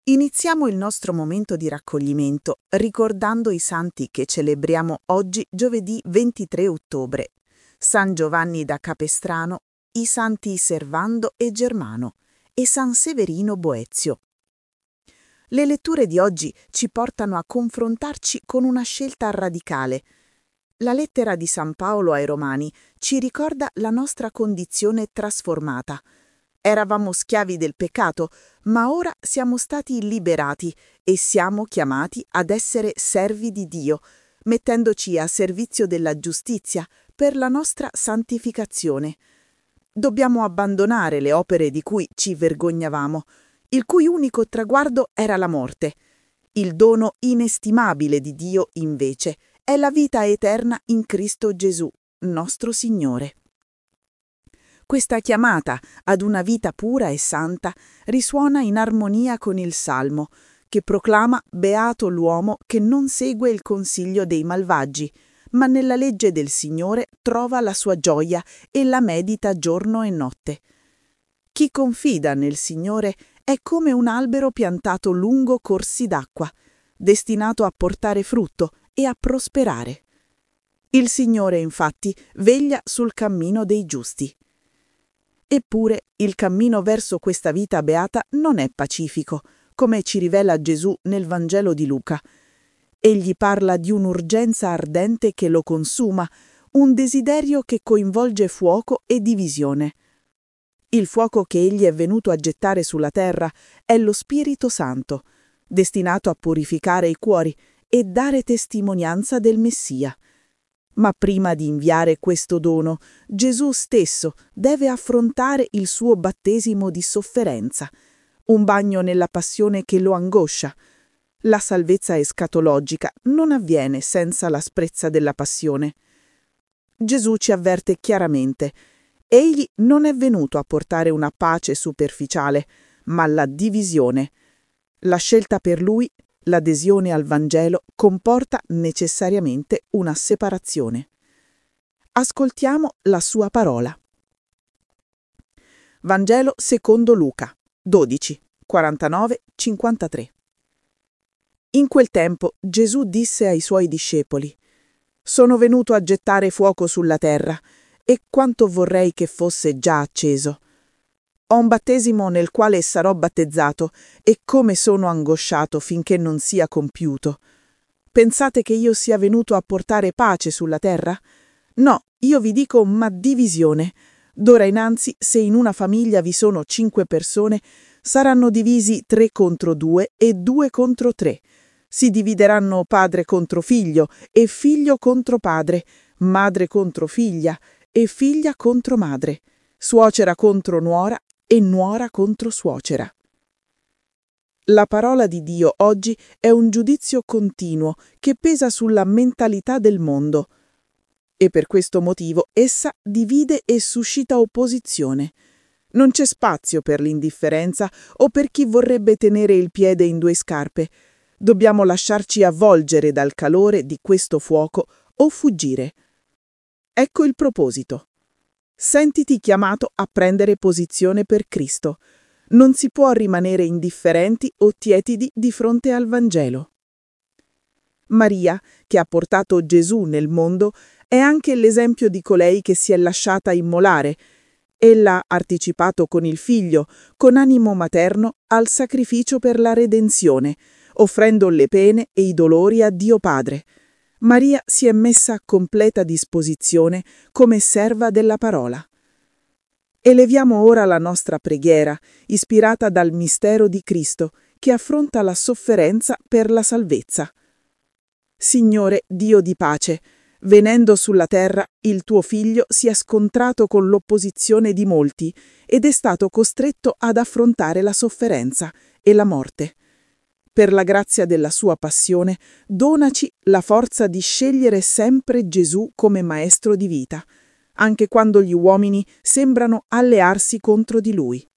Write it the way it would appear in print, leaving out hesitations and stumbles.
Iniziamo il nostro momento di raccoglimento ricordando i santi che celebriamo oggi, giovedì 23 ottobre. San Giovanni da Capestrano, i santi Servando e Germano e San Severino Boezio. Le letture di oggi ci portano a confrontarci con una scelta radicale. La lettera di San Paolo ai Romani ci ricorda la nostra condizione trasformata. Eravamo schiavi del peccato, ma ora siamo stati liberati e siamo chiamati ad essere servi di Dio, mettendoci a servizio della giustizia per la nostra santificazione. Dobbiamo abbandonare le opere di cui ci vergognavamo, il cui unico traguardo era la morte. Il dono inestimabile di Dio, invece, è la vita eterna in Cristo Gesù, nostro Signore. Questa chiamata ad una vita pura e santa risuona in armonia con il Salmo, che proclama beato l'uomo che non segue il consiglio dei malvagi, ma nella legge del Signore trova la sua gioia e la medita giorno e notte. Chi confida nel Signore è come un albero piantato lungo corsi d'acqua, destinato a portare frutto e a prosperare. Il Signore, infatti, veglia sul cammino dei giusti. Eppure il cammino verso questa vita beata non è pacifico, come ci rivela Gesù nel Vangelo di Luca. Egli parla di un'urgenza ardente che lo consuma, un desiderio che coinvolge fuoco e divisione. Il fuoco che egli è venuto a gettare sulla terra è lo Spirito Santo, destinato a purificare i cuori e dare testimonianza del Messia. Ma prima di inviare questo dono, Gesù stesso deve affrontare il suo battesimo di sofferenza, un bagno nella passione che lo angoscia. La salvezza escatologica non avviene senza l'asprezza della passione. Gesù ci avverte chiaramente: egli non è venuto a portare una pace superficiale, ma la divisione. La scelta per lui, l'adesione al Vangelo, comporta necessariamente una separazione. Ascoltiamo la sua parola. Vangelo secondo Luca 12, 49-53. In quel tempo Gesù disse ai suoi discepoli: «Sono venuto a gettare fuoco sulla terra, e quanto vorrei che fosse già acceso. Ho un battesimo nel quale sarò battezzato, e come sono angosciato finché non sia compiuto. Pensate che io sia venuto a portare pace sulla terra? No, io vi dico, ma divisione. D'ora innanzi, se in una famiglia vi sono 5 persone, saranno divisi 3 contro 2 e 2 contro 3. Si divideranno padre contro figlio e figlio contro padre, madre contro figlia e figlia contro madre, suocera contro nuora e nuora contro suocera». La parola di Dio oggi è un giudizio continuo che pesa sulla mentalità del mondo, e per questo motivo essa divide e suscita opposizione. Non c'è spazio per l'indifferenza o per chi vorrebbe tenere il piede in 2 scarpe. Dobbiamo lasciarci avvolgere dal calore di questo fuoco o fuggire. Ecco il proposito. Sentiti chiamato a prendere posizione per Cristo. Non si può rimanere indifferenti o tiepidi di fronte al Vangelo. Maria, che ha portato Gesù nel mondo, è anche l'esempio di colei che si è lasciata immolare. Ella ha partecipato con il figlio, con animo materno, al sacrificio per la redenzione, offrendo le pene e i dolori a Dio Padre. Maria si è messa a completa disposizione come serva della parola. Eleviamo ora la nostra preghiera, ispirata dal mistero di Cristo, che affronta la sofferenza per la salvezza. Signore Dio di pace, venendo sulla terra, il tuo Figlio si è scontrato con l'opposizione di molti ed è stato costretto ad affrontare la sofferenza e la morte. Per la grazia della sua passione, donaci la forza di scegliere sempre Gesù come maestro di vita, anche quando gli uomini sembrano allearsi contro di lui.